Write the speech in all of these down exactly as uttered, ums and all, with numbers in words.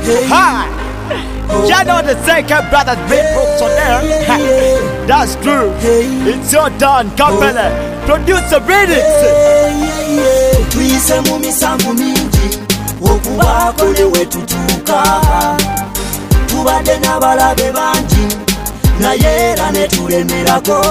Hi! You know the second brothers big books on there. That's true. It's your turn, Kapele. Produce a remix. Tuyise mu misango mingi okubaako ne wetutuuka, tubadde n'abalabe bangi naye era ne tulemerako.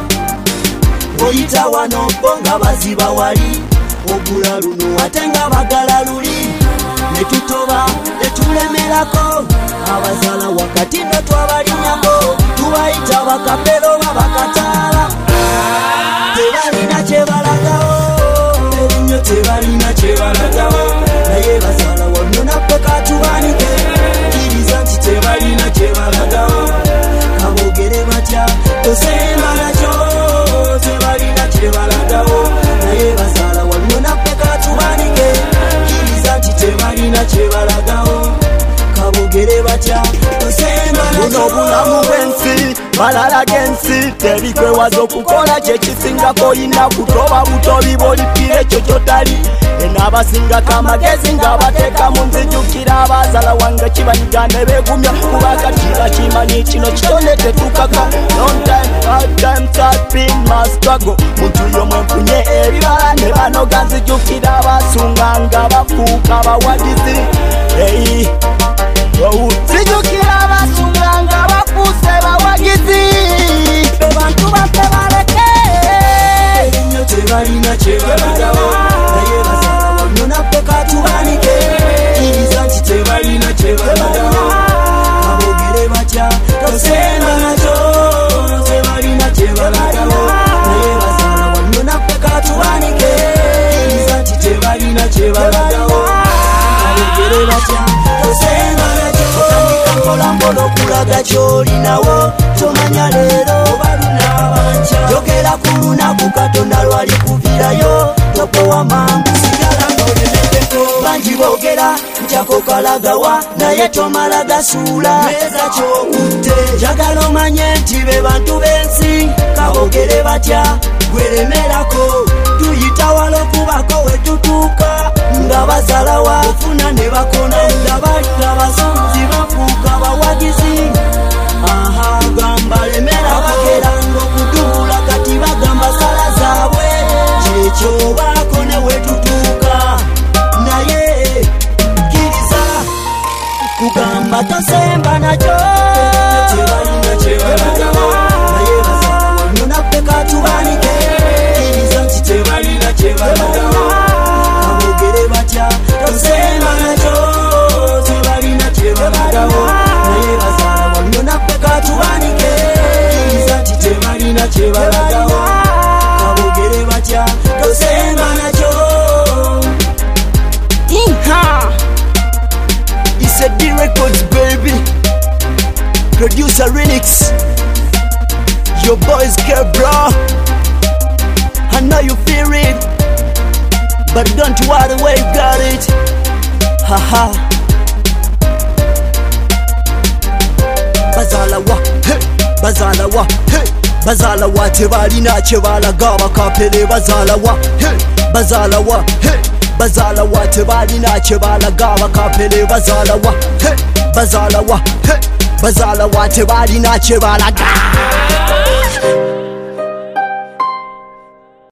Oyita wano bo nga baziba wali, ogula luno ate nga bagala luli, ne tutoba ne tulemerako. Abazaala wakati ndo twabalinyako, tubayita bakapelo babakataala. Tebalina kye balagawo, erinyo tebalina kye balagawo, naye bazaala wano naffe katubanike, kkiriza nti tebalina kye balagawo. Kaboogere batya tosemba nakyo, tebalina kye balagawo, naye bazaala wano naffe katubanike, kkiriza nti tebalina kye balagawo. Kaboogere batya tosemba nakyo. Buno bulamu bw'ensi balala gensi, teri kwewaza okukola kyekisingako, yina kutoba butobi bw'olipira ekyo kyotali. N'abasingako amagezi nga bateeka mu nzijukira, abazaala wange kibanyiga ne beegumya, kuba kati bakimanyi kino kitone tetukaka. Long time, hard times have been my struggle. Muntu y'omwe nfunye ebibala ne banoga, nzijukira abasunga nga bafuuka abawagizi. Hey, oh, nzijukira abasunga nga bafuuse bawagizi. Bantu baffe baleke, erinyo tebalina kye balagawo, naye bazaala wano naffe katubanike, kkiriza nti tebalina kye balagawo. Kaboogere batya tosemba nakyo, tebalina kye balagawo, naye bazaala wano naffe katubanike, kkiriza nti tebalina kye balagawo. Kaboogere batya tosemba nakyo, otandika mpola mpola okulaga ky'olinawo, tomanya leero jogera ku lunaku Katonda lwali kuvirayo, tokowa mangu sigala ng'olemedeko. Bangi boogera ntyako kalagawa naye tomala gasuula, meza ky'okutte. Njagala omanye nti be bantu b'ensi, kaboogere batya gweremerako. Tuyita wala okubako we tutuuka, nga bazalawa ofuna ne bakona, nga balina basunzi bafuuka bawagizi. Aha, gamba lemera bagera ng'okuduula, kati bagamba sala zaabwe, kyekyo baako ne wetutuuka. Naye kkiriza kugamba tosemba nakyo, tebalina kye balagawo, naye bazaala wano naffe katubanike, kkiriza nti tebalina kye balagawo. Kaboogere batya tosemba nakyo, tebalina kye balagawo, naye bazaala wano naffe katubanike, kkiriza nti tebalina kye balagawo. Kaboogere batya tosemba nakyo. Inha! It's a D Records, baby. Producer Renix. Your boys care, bro. I know you feel it, but don't worry, we got it. Haha. Bazala wa, hey, bazala wa, hey, bazala wa, tebalina kye balaga bakapele. Bazala wa, hey, bazala wa, hey, bazala wa, tebalina kye balaga bakapele. Bazala wa, hey, bazala wa, hey, bazala wa, tebalina kye balaga.